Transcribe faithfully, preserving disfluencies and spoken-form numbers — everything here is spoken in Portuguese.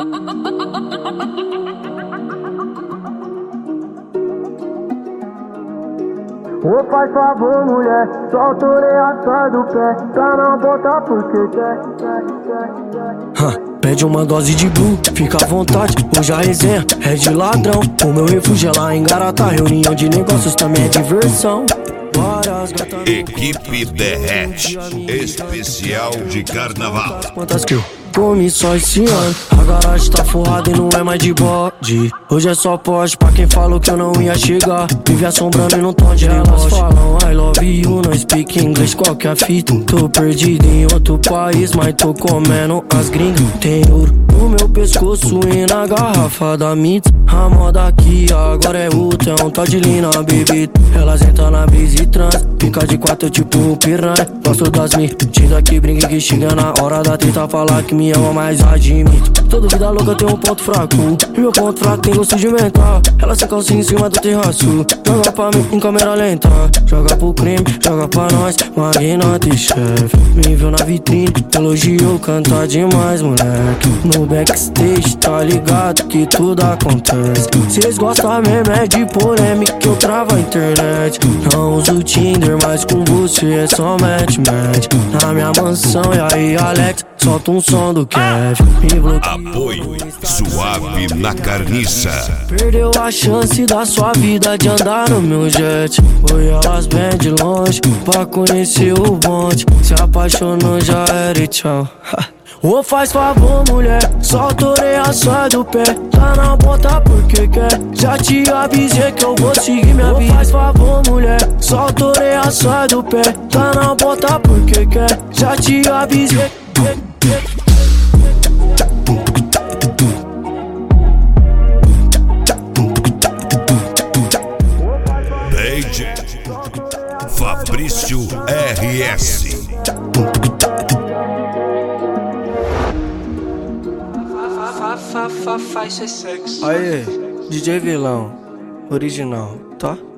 Ô, faz favor, mulher, solta a orelha, sai do pé, pra não botar porque quer, quer, quer, quer. Huh, pede uma dose de blue, fica à vontade, hoje a resenha é de ladrão. O meu refúgio é lá em Garatá, reunião de negócios também é diversão. Equipe Derrete, especial de carnaval. Quantas que eu comi só esse ano? A garagem tá forrada e não é mais de bode. Hoje é só poste pra quem falou que eu não ia chegar. Vive assombrando e não tom de elas falam I love you, não speak English, qual que é a fita? Tô perdido em outro país, mas tô comendo as gringas. Tem ouro no meu pescoço e na garrafa da Mitz. A moda aqui agora é outra, é um tal de Lina, baby. Elas entram na brisa e trans, fica de quatro tipo piranha. Gosto das mentiras que brinca que chega na hora da treta, falar que me ama, mas admito. Toda vida louca tem um ponto fraco, e meu ponto fraco tem gosto de mental. Ela se calcinha em cima do terraço, joga pra mim em câmera lenta. Joga pro crime, joga pra nós, magnata e chefe. Me viu na vitrine, elogiou, canta demais, moleque. No backstage, tá ligado que tudo acontece. Cês gostam mesmo é de polêmica que eu travo a internet. Não uso Tinder, mas com você é só match, match. Na minha mansão, e aí Alex, solta um som do Kevin. Apoio Suave na Carniça. Perdeu a chance da sua vida de andar no meu jet. Foi elas bem de longe pra conhecer o bonde. Se apaixonou já era e tchau. Ô, faz favor, mulher, solta a orelha, sai do pé. Tá na ponta porque quer, já te avisei que eu vou seguir minha vida. Ô, faz favor, mulher, solta a orelha, sai do pé. Tá na ponta porque quer, já te avisei. D J Fabrício R S. Aê, D J Vilão, original, tá?